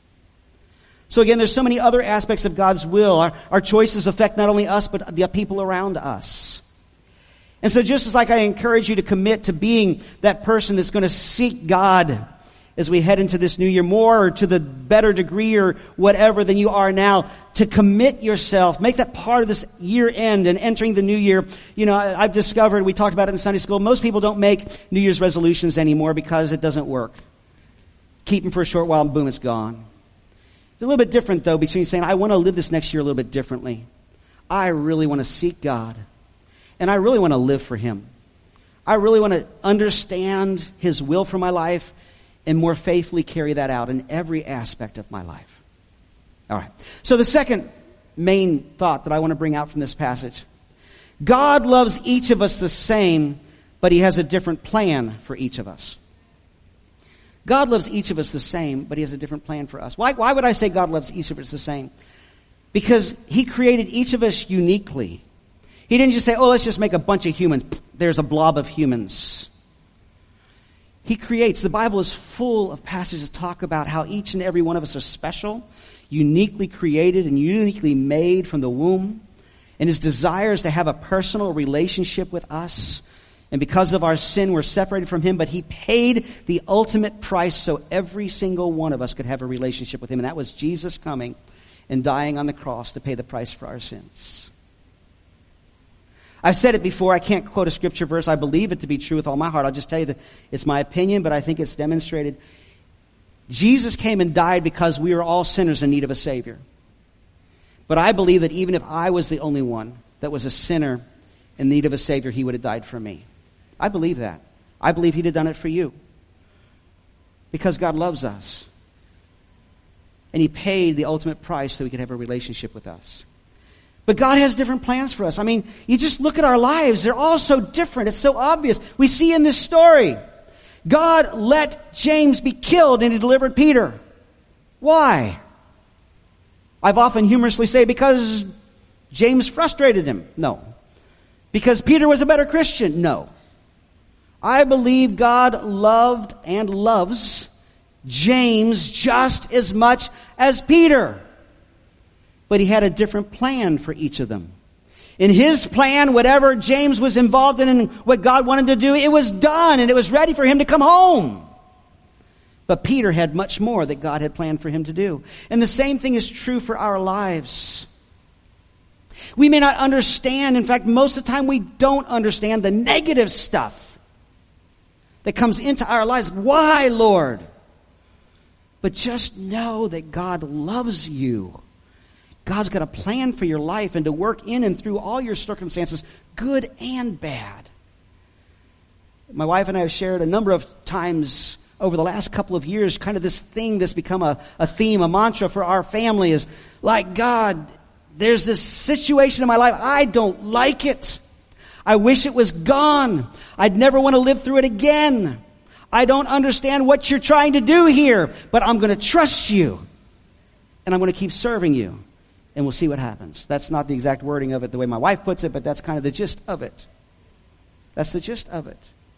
So again, there's so many other aspects of God's will. Our, our choices affect not only us, but the people around us. And so just as like I encourage you to commit to being that person that's going to seek God as we head into this new year more or to the better degree or whatever than you are now, to commit yourself, make that part of this year end and entering the new year. You know, I've discovered, we talked about it in Sunday school, most people don't make New Year's resolutions anymore because it doesn't work. Keep them for a short while and boom, it's gone. It's a little bit different though between saying, I want to live this next year a little bit differently. I really want to seek God. And I really want to live for Him. I really want to understand His will for my life and more faithfully carry that out in every aspect of my life. All right. So the second main thought that I want to bring out from this passage. God loves each of us the same, but He has a different plan for each of us. God loves each of us the same, but He has a different plan for us. Why, why would I say God loves each of us the same? Because He created each of us uniquely. He didn't just say, oh, let's just make a bunch of humans. There's a blob of humans. He creates. The Bible is full of passages that talk about how each and every one of us are special, uniquely created and uniquely made from the womb. And His desire is to have a personal relationship with us. And because of our sin, we're separated from Him. But He paid the ultimate price so every single one of us could have a relationship with Him. And that was Jesus coming and dying on the cross to pay the price for our sins. I've said it before, I can't quote a scripture verse. I believe it to be true with all my heart. I'll just tell you that it's my opinion, but I think it's demonstrated. Jesus came and died because we are all sinners in need of a Savior. But I believe that even if I was the only one that was a sinner in need of a Savior, He would have died for me. I believe that. I believe He'd have done it for you. Because God loves us. And He paid the ultimate price so He could have a relationship with us. But God has different plans for us. I mean, you just look at our lives. They're all so different. It's so obvious. We see in this story, God let James be killed and He delivered Peter. Why? I've often humorously say because James frustrated him. No. Because Peter was a better Christian. No. I believe God loved and loves James just as much as Peter. But He had a different plan for each of them. In his plan, whatever James was involved in and what God wanted to do, it was done and it was ready for him to come home. But Peter had much more that God had planned for him to do. And the same thing is true for our lives. We may not understand, in fact, most of the time we don't understand the negative stuff that comes into our lives. Why, Lord? But just know that God loves you. God's got a plan for your life and to work in and through all your circumstances, good and bad. My wife and I have shared a number of times over the last couple of years, kind of this thing that's become a, a theme, a mantra for our family is, like, God, there's this situation in my life. I don't like it. I wish it was gone. I'd never want to live through it again. I don't understand what you're trying to do here, but I'm going to trust you. And I'm going to keep serving you. And we'll see what happens. That's not the exact wording of it the way my wife puts it, but that's kind of the gist of it. That's the gist of it.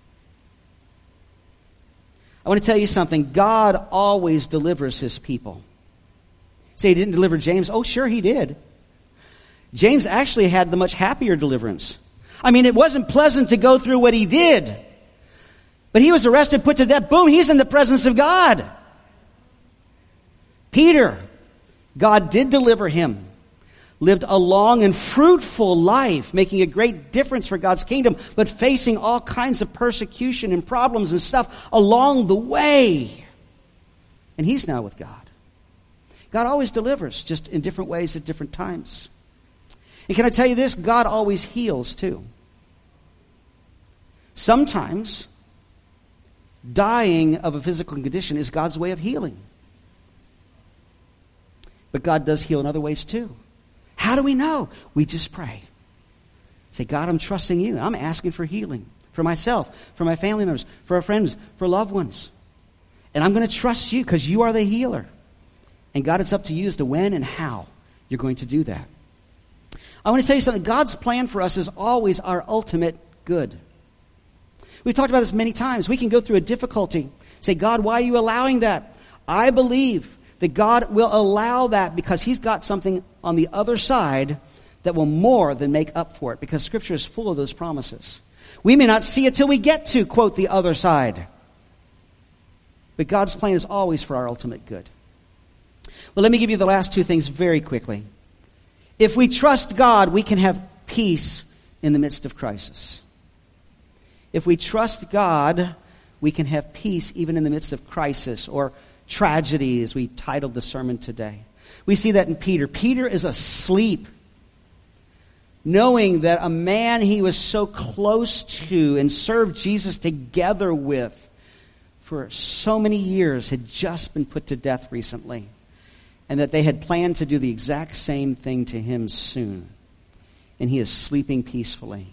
I want to tell you something. God always delivers his people. Say he didn't deliver James. Oh, sure he did. James actually had the much happier deliverance. I mean, it wasn't pleasant to go through what he did. But he was arrested, put to death. Boom, he's in the presence of God. Peter, God did deliver him. Lived a long and fruitful life, making a great difference for God's kingdom, but facing all kinds of persecution and problems and stuff along the way. And he's now with God. God always delivers, just in different ways at different times. And can I tell you this? God always heals too. Sometimes dying of a physical condition is God's way of healing. But God does heal in other ways too. How do we know? We just pray. Say, God, I'm trusting you. I'm asking for healing for myself, for my family members, for our friends, for loved ones. And I'm going to trust you because you are the healer. And God, it's up to you as to when and how you're going to do that. I want to tell you something. God's plan for us is always our ultimate good. We've talked about this many times. We can go through a difficulty. Say, God, why are you allowing that? I believe that God will allow that because he's got something on the other side that will more than make up for it, because Scripture is full of those promises. We may not see it till we get to, quote, the other side. But God's plan is always for our ultimate good. Well, let me give you the last two things very quickly. If we trust God, we can have peace in the midst of crisis. If we trust God, we can have peace even in the midst of crisis or tragedy, as we titled the sermon today. We see that in Peter. Peter is asleep, knowing that a man he was so close to and served Jesus together with for so many years had just been put to death recently, and that they had planned to do the exact same thing to him soon. And he is sleeping peacefully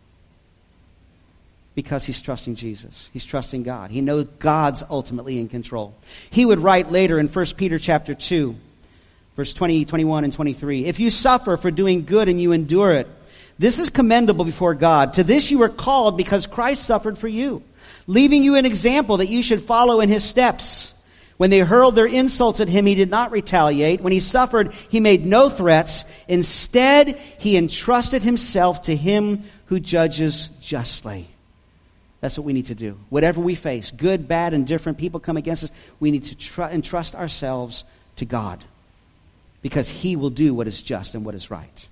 because he's trusting Jesus. He's trusting God. He knows God's ultimately in control. He would write later in First Peter chapter two, verse twenty, twenty-one, and twenty-three, if you suffer for doing good and you endure it, this is commendable before God. To this you were called because Christ suffered for you, leaving you an example that you should follow in his steps. When they hurled their insults at him, he did not retaliate. When he suffered, he made no threats. Instead, he entrusted himself to him who judges justly. That's what we need to do. Whatever we face, good, bad, and different, people come against us, we need to tr- entrust ourselves to God, because he will do what is just and what is right.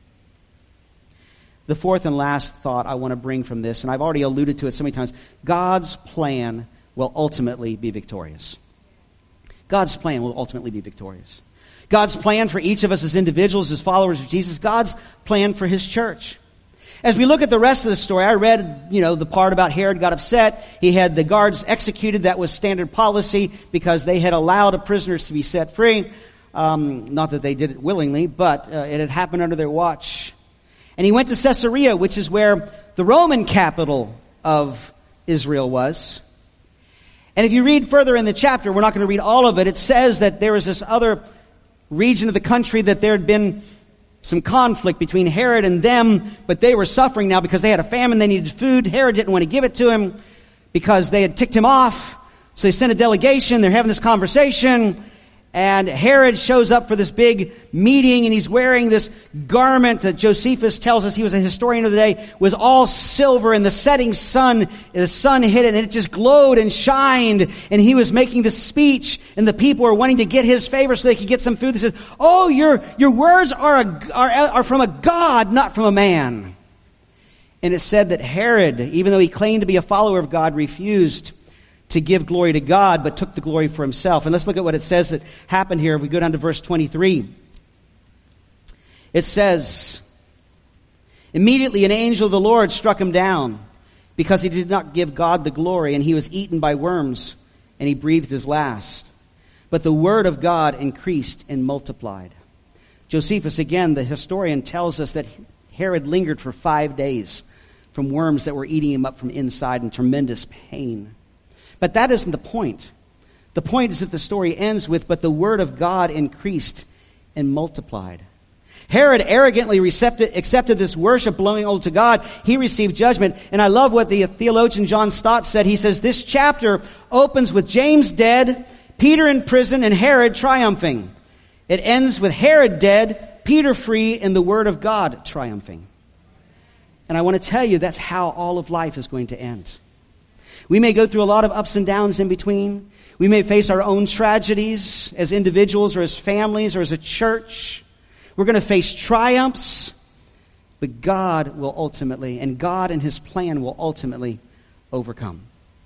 The fourth and last thought I want to bring from this, and I've already alluded to it so many times, God's plan will ultimately be victorious. God's plan will ultimately be victorious. God's plan for each of us as individuals, as followers of Jesus, God's plan for his church. As we look at the rest of the story, I read, you know, the part about Herod got upset. He had the guards executed. That was standard policy because they had allowed a prisoner to be set free. Um, not that they did it willingly, but uh, it had happened under their watch. And he went to Caesarea, which is where the Roman capital of Israel was. And if you read further in the chapter, we're not going to read all of it, it says that there was this other region of the country that there had been some conflict between Herod and them, but they were suffering now because they had a famine, they needed food. Herod didn't want to give it to him because they had ticked him off. So they sent a delegation, they're having this conversation, And Herod shows up for this big meeting, and he's wearing this garment that Josephus tells us, he was a historian of the day, was all silver, and the setting sun, the sun hit it, and it just glowed and shined. And he was making this speech, and the people were wanting to get his favor so they could get some food. He says, "Oh, your your words are a, are are from a God, not from a man." And it said that Herod, even though he claimed to be a follower of God, refused to give glory to God, but took the glory for himself. And let's look at what it says that happened here. If we go down to verse twenty-three. It says, "Immediately an angel of the Lord struck him down, because he did not give God the glory, and he was eaten by worms, and he breathed his last. But the word of God increased and multiplied." Josephus, again, the historian, tells us that Herod lingered for five days from worms that were eating him up from inside in tremendous pain. But that isn't the point. The point is that the story ends with, "But the word of God increased and multiplied." Herod arrogantly accepted, accepted this worship belonging to God. He received judgment. And I love what the theologian John Stott said. He says, this chapter opens with James dead, Peter in prison, and Herod triumphing. It ends with Herod dead, Peter free, and the word of God triumphing. And I want to tell you, that's how all of life is going to end. We may go through a lot of ups and downs in between. We may face our own tragedies as individuals or as families or as a church. We're going to face triumphs, but God will ultimately, and God and his plan will ultimately overcome.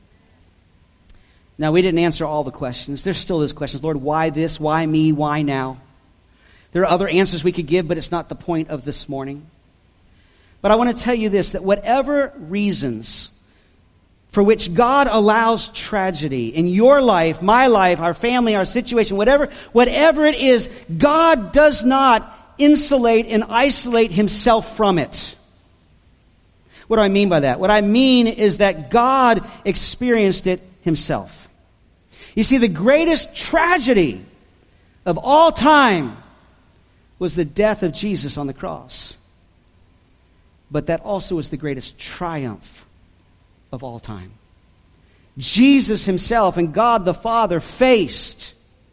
Now, we didn't answer all the questions. There's still those questions. Lord, why this? Why me? Why now? There are other answers we could give, but it's not the point of this morning. But I want to tell you this, that whatever reasons for which God allows tragedy in your life, my life, our family, our situation, whatever, whatever it is, God does not insulate and isolate himself from it. What do I mean by that? What I mean is that God experienced it himself. You see, the greatest tragedy of all time was the death of Jesus on the cross. But that also was the greatest triumph of all time. Jesus himself and God the Father faced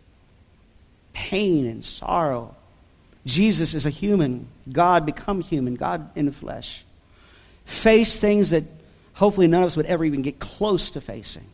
pain and sorrow. Jesus is a human. God become human. God in the flesh. Faced things that hopefully none of us would ever even get close to facing.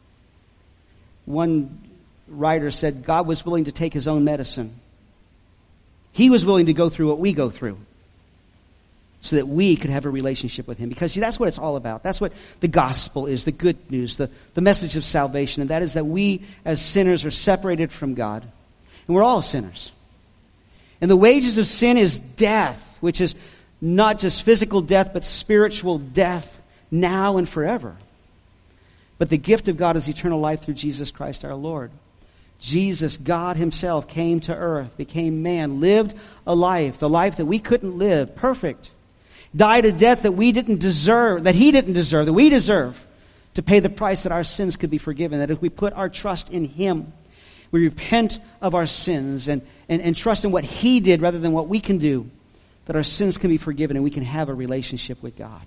One writer said God was willing to take his own medicine. He was willing to go through what we go through, so that we could have a relationship with him. Because see, that's what it's all about. That's what the gospel is, the good news, the, the message of salvation. And that is that we as sinners are separated from God. And we're all sinners. And the wages of sin is death, which is not just physical death, but spiritual death now and forever. But the gift of God is eternal life through Jesus Christ our Lord. Jesus, God himself, came to earth, became man, lived a life, the life that we couldn't live, perfect. Died a death that we didn't deserve, that he didn't deserve, that we deserve, to pay the price that our sins could be forgiven. That if we put our trust in him, we repent of our sins and, and, and trust in what he did rather than what we can do, that our sins can be forgiven and we can have a relationship with God.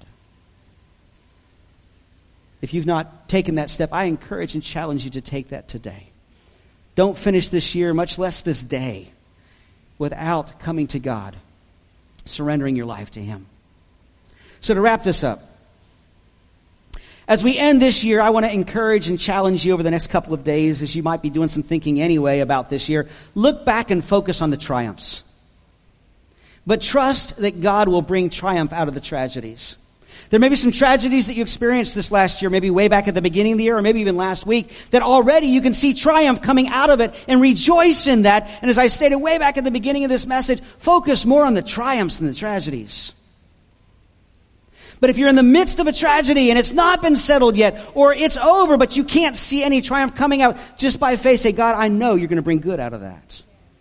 If you've not taken that step, I encourage and challenge you to take that today. Don't finish this year, much less this day, without coming to God, surrendering your life to him. So to wrap this up, as we end this year, I want to encourage and challenge you over the next couple of days, as you might be doing some thinking anyway about this year. Look back and focus on the triumphs. But trust that God will bring triumph out of the tragedies. There may be some tragedies that you experienced this last year, maybe way back at the beginning of the year, or maybe even last week, that already you can see triumph coming out of it and rejoice in that. And as I stated way back at the beginning of this message, focus more on the triumphs than the tragedies. But if you're in the midst of a tragedy and it's not been settled yet, or it's over, but you can't see any triumph coming out, just by faith say, God, I know you're going to bring good out of that.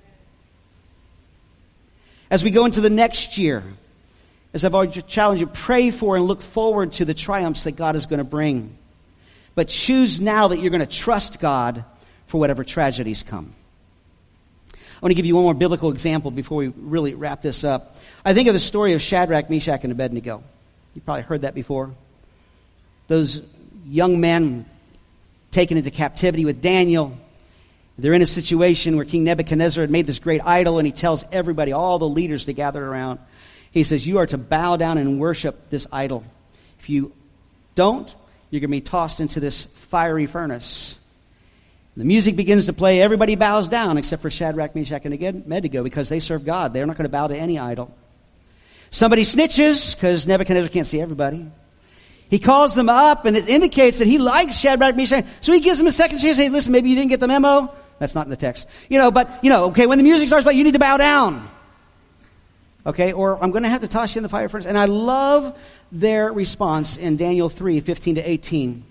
As we go into the next year, as I've already challenged you, pray for and look forward to the triumphs that God is going to bring. But choose now that you're going to trust God for whatever tragedies come. I want to give you one more biblical example before we really wrap this up. I think of the story of Shadrach, Meshach, and Abednego. You've probably heard that before. Those young men taken into captivity with Daniel. They're in a situation where King Nebuchadnezzar had made this great idol, and he tells everybody, all the leaders to gather around. He says, you are to bow down and worship this idol. If you don't, you're going to be tossed into this fiery furnace. The music begins to play. Everybody bows down except for Shadrach, Meshach, and Abednego because they serve God. They're not going to bow to any idol. Somebody snitches because Nebuchadnezzar can't see everybody. He calls them up, and it indicates that he likes Shadrach, Meshach. So he gives them a second chance. Hey, listen, maybe you didn't get the memo. That's not in the text. You know, but, you know, okay, when the music starts playing, you need to bow down. Okay, or I'm going to have to toss you in the fire furnace. And I love their response in Daniel three, fifteen to eighteen.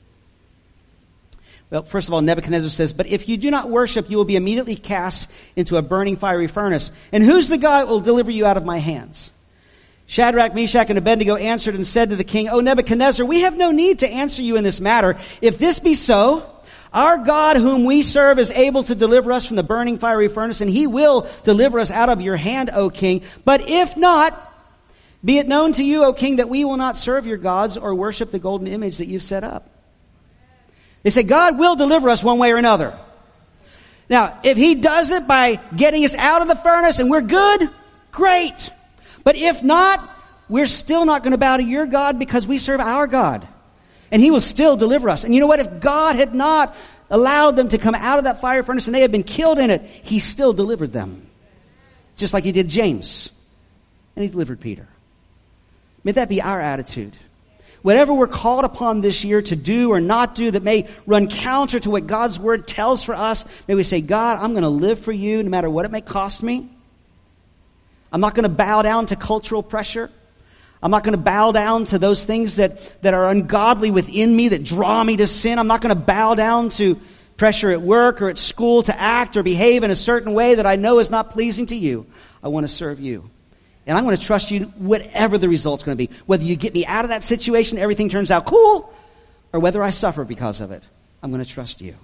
Well, first of all, Nebuchadnezzar says, but if you do not worship, you will be immediately cast into a burning fiery furnace. And who's the God that will deliver you out of my hands? Shadrach, Meshach, and Abednego answered and said to the king, O Nebuchadnezzar, we have no need to answer you in this matter. If this be so, our God whom we serve is able to deliver us from the burning fiery furnace, and he will deliver us out of your hand, O king. But if not, be it known to you, O king, that we will not serve your gods or worship the golden image that you've set up. They say God will deliver us one way or another. Now, if he does it by getting us out of the furnace and we're good, great. But if not, we're still not going to bow to your God because we serve our God. And he will still deliver us. And you know what? If God had not allowed them to come out of that fire furnace and they had been killed in it, he still delivered them. Just like he did James. And he delivered Peter. May that be our attitude. Whatever we're called upon this year to do or not do that may run counter to what God's word tells for us, may we say, God, I'm going to live for you no matter what it may cost me. I'm not going to bow down to cultural pressure. I'm not going to bow down to those things that, that are ungodly within me that draw me to sin. I'm not going to bow down to pressure at work or at school to act or behave in a certain way that I know is not pleasing to you. I want to serve you. And I'm going to trust you whatever the result's going to be. Whether you get me out of that situation, everything turns out cool, or whether I suffer because of it, I'm going to trust you.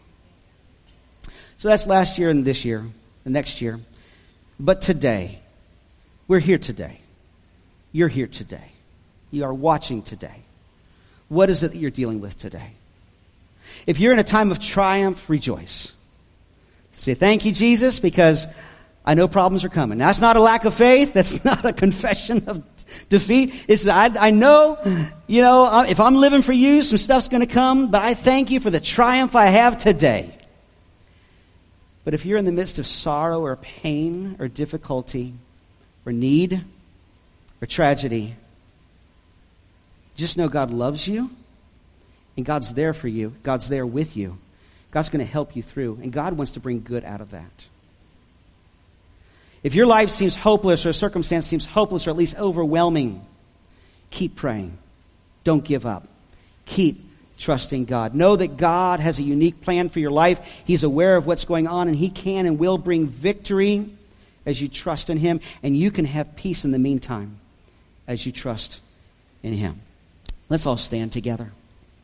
So that's last year and this year, and next year. But today, we're here today. You're here today. You are watching today. What is it that you're dealing with today? If you're in a time of triumph, rejoice. Say, thank you, Jesus, because I know problems are coming. Now, that's not a lack of faith. That's not a confession of defeat. It's I, I know, you know, if I'm living for you, some stuff's going to come, but I thank you for the triumph I have today. But if you're in the midst of sorrow or pain or difficulty or need or tragedy, just know God loves you and God's there for you. God's there with you. God's going to help you through, and God wants to bring good out of that. If your life seems hopeless or a circumstance seems hopeless or at least overwhelming, keep praying. Don't give up. Keep trusting God. Know that God has a unique plan for your life. He's aware of what's going on, and he can and will bring victory as you trust in him, and you can have peace in the meantime as you trust in him. Let's all stand together.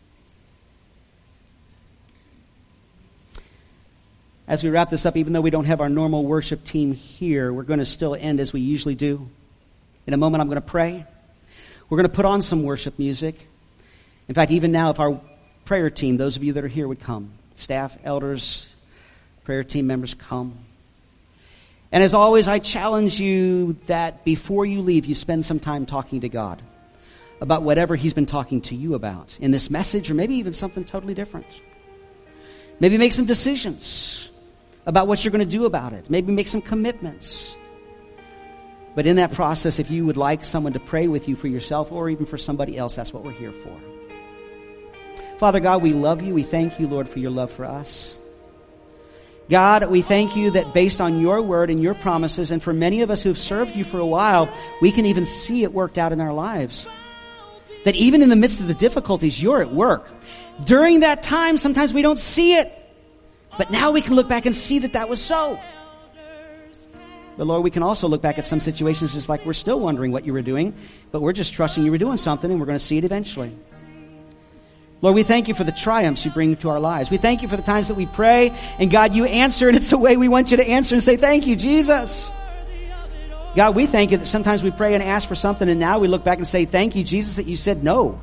As we wrap this up, even though we don't have our normal worship team here, we're going to still end as we usually do. In a moment, I'm going to pray. We're going to put on some worship music. In fact, even now, if our prayer team, those of you that are here would come, staff, elders, prayer team members, come. And as always, I challenge you that before you leave, you spend some time talking to God about whatever he's been talking to you about in this message, or maybe even something totally different. Maybe make some decisions about what you're going to do about it. Maybe make some commitments. But in that process, if you would like someone to pray with you for yourself or even for somebody else, that's what we're here for. Father God, we love you. We thank you, Lord, for your love for us. God, we thank you that based on your word and your promises, and for many of us who have served you for a while, we can even see it worked out in our lives. That even in the midst of the difficulties, you're at work. During that time, sometimes we don't see it. But now we can look back and see that that was so. But Lord, we can also look back at some situations it's like we're still wondering what you were doing, but we're just trusting you were doing something, and we're going to see it eventually. Lord, we thank you for the triumphs you bring to our lives. We thank you for the times that we pray, and God, you answer, and it's the way we want you to answer and say, thank you, Jesus. God, we thank you that sometimes we pray and ask for something, and now we look back and say, thank you, Jesus, that you said no.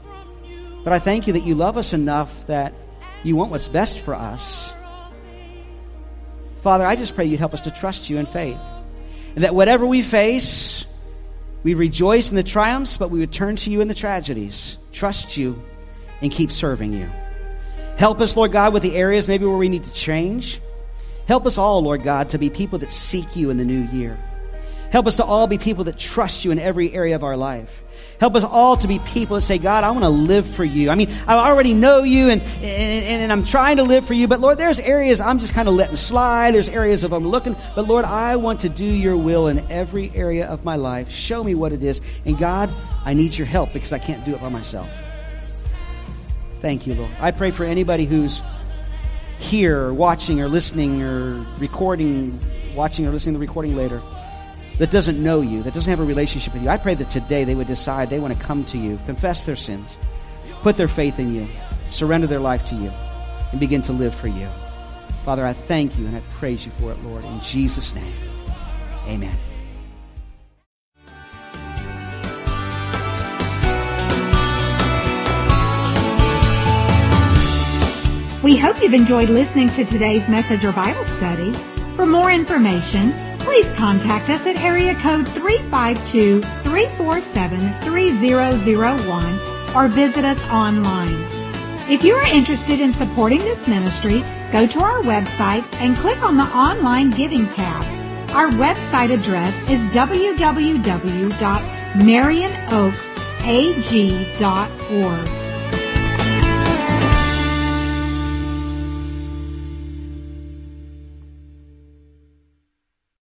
But I thank you that you love us enough that you want what's best for us. Father, I just pray you'd help us to trust you in faith. And that whatever we face, we rejoice in the triumphs, but we would turn to you in the tragedies, trust you, and keep serving you. Help us, Lord God, with the areas maybe where we need to change. Help us all, Lord God, to be people that seek you in the new year. Help us to all be people that trust you in every area of our life. Help us all to be people that say, God, I want to live for you. I mean, I already know you and, and, and I'm trying to live for you. But Lord, there's areas I'm just kind of letting slide. There's areas of I'm looking. But Lord, I want to do your will in every area of my life. Show me what it is. And God, I need your help because I can't do it by myself. Thank you, Lord. I pray for anybody who's here or watching or listening or recording, watching or listening to the recording later, that doesn't know you, that doesn't have a relationship with you. I pray that today they would decide they want to come to you, confess their sins, put their faith in you, surrender their life to you, and begin to live for you. Father, I thank you and I praise you for it, Lord. In Jesus' name, amen. We hope you've enjoyed listening to today's message or Bible study. For more information, please contact us at area code three five two, three four seven, three zero zero one or visit us online. If you are interested in supporting this ministry, go to our website and click on the Online Giving tab. Our website address is w w w dot marion oaks a g dot org.